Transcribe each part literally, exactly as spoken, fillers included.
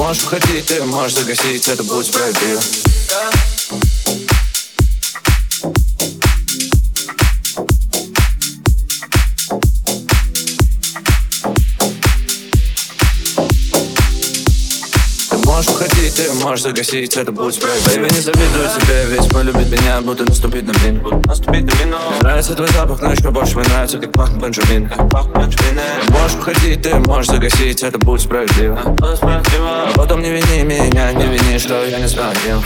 можешь уходить, ты можешь загасить, это будет справедливо. Можешь уходить, ты можешь загасить, это будет справедливо. Бэйби, не завидую тебе, ведь полюбить меня будто наступить на мин. Наступить на мину. Мне нравится твой запах, но еще больше мне нравится, как пахнет бенджамин. Можешь уходить, ты можешь загасить, это будет справедливо. А потом не вини меня, не вини, что я не звонил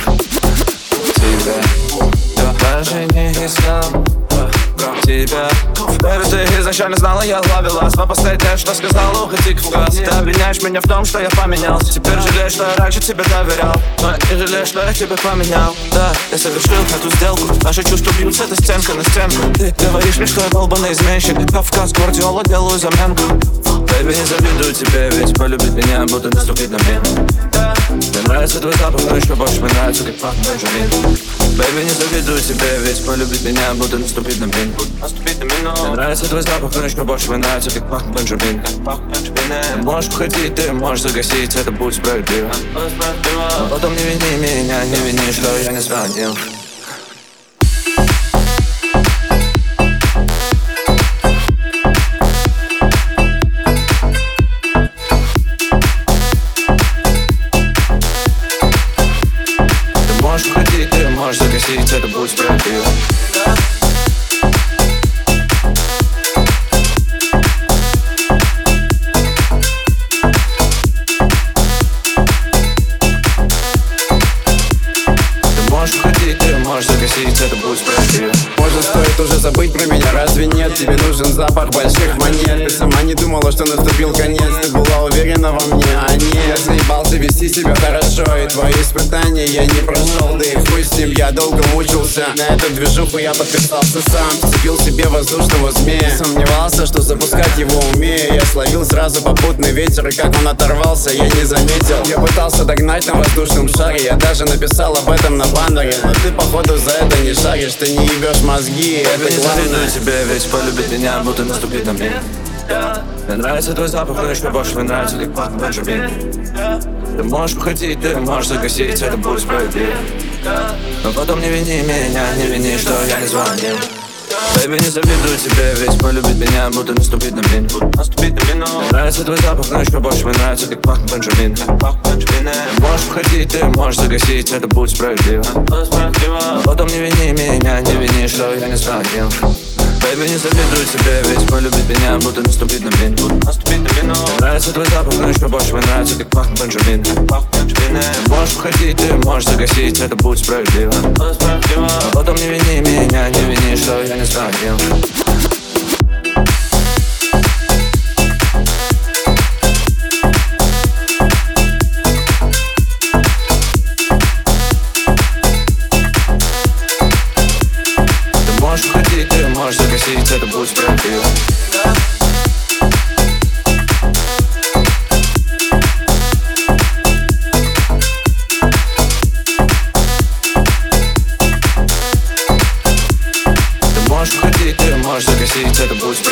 тебе. Даже не искал тебя. Бэйби, ты изначально знала, я ловила. Но последнее, что сказала, уходи к фугас. Ты обвиняешь меня в том, что я поменялся. Теперь жалеешь, что я раньше тебе доверял. Но не жалеешь, что я тебя поменял. Да, я совершил эту сделку. Наши чувства бьются, это стенка на стенку. Ты говоришь мне, что я долбаный изменщик. Кавказ, Гвардиола, делаю заменку. Бэйби, не завидую тебе, ведь полюбить меня будто наступить на мин. Мне нравится твой запах, но еще больше мне нравится, как пахнет бенджамин. Бэйби, не завидую тебе, ведь полюбить меня будто наступить на мин. Наступить на мину. Мне нравится твой запах, но еще больше мне нравится, как пахнет бенджамин. Ты можешь уходить, ты можешь загасить, это будет справедливо. А потом не вини меня, не вини, что я не звонил. Ты можешь уходить, ты можешь загасить, это будет справедливо. Можешь загасить, это будет справедливо. Может, стоит уже забыть про меня, разве нет? Тебе нужен запах больших монет. Ты сама не думала, что наступил конец. Ты была уверена во мне, а нет. Я заебался вести себя хорошо, и твои испытания я не прошел. Да и хуй с ним, я долго мучился. На эту движуху я подписался сам. Цепил себе воздушного змея. Сомневался, что запускать его умею. Я словил сразу попутный ветер, и как он оторвался, я не заметил. Я пытался догнать на воздушном шаре. Я даже написал об этом на баннере. Но ты, походу, за это не шаришь, ты не ебешь мозги. Это не завидую тебе, ведь полюбить меня будто наступить на мин. Мне нравится твой запах, но еще больше мне нравится, как пахнет бенджамин. Ты можешь уходить, ты можешь загасить, это будет справедливо. Но потом не вини меня, не вини, что я не звонил. Бэйби, не завидую тебе, ведь полюбить меня будто наступить на мин. Наступить на мину. Мне нравится твой запах, но еще больше мне нравится, как пахнет бенджамин. Ты можешь уходить, ты можешь загасить, это будет справедливо. А потом не вини меня, не вини, что я не звонил. Бэйби, не завидую тебе, ведь полюбить меня будто наступить на мин. Наступить на мину. Мне нравится твой запах, но еще больше мне нравится, как пахнет бенджамин. Ты можешь уходить, ты можешь загасить, это будет справедливо. А потом не вини меня, не вини, что я не звонил. Можешь уходить, ты можешь загасить, это будет справедливо. Ты можешь уходить, ты можешь загасить, это будет справедливо.